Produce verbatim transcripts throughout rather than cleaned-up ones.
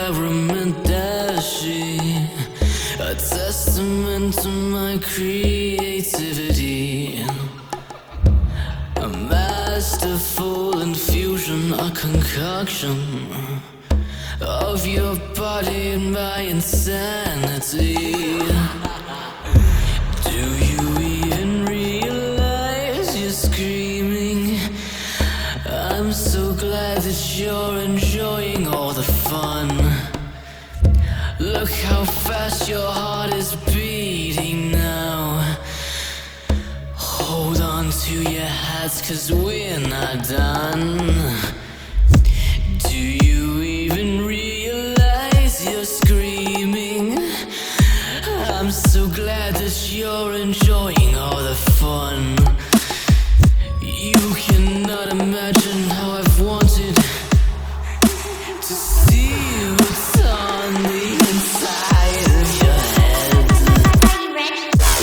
experiment that she a testament to my creativity, a masterful infusion, a concoction of your body and my insanity. Do you even realize you're screaming? I'm so glad that you're enjoying all the fun. Look how fast your heart is beating now. Hold on to your hats, 'cause we're not done. Do you even realize you're screaming? I'm so glad that you're enjoying all the fun. You cannot imagine how I've wanted to see what's on the inside of your head. Are you ready?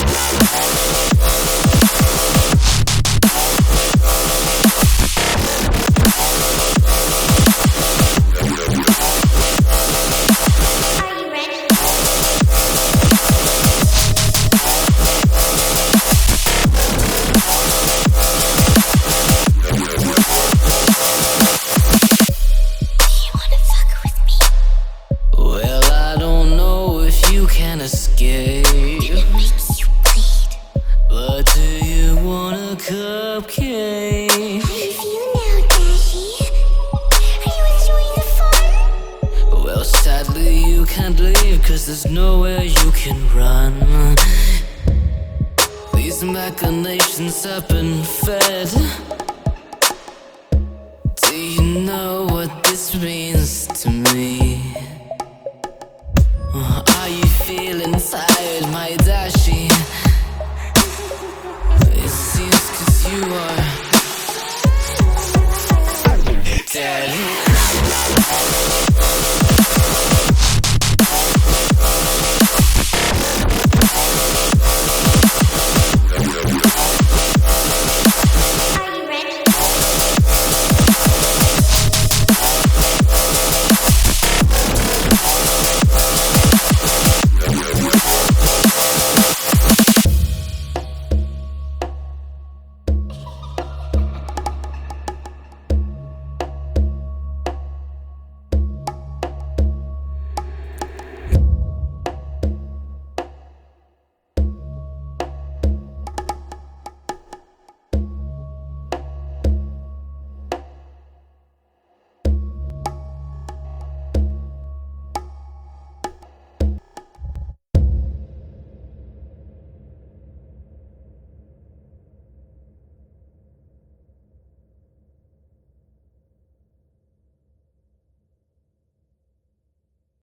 Well, I don't know if you can escape, It makes you bleed. but do you want a cupcake? How do you feel now, Dashi? Are you enjoying the fun? Well, sadly you can't leave, 'cause there's nowhere you can run. These machinations have been fed. Do you know what this means to me?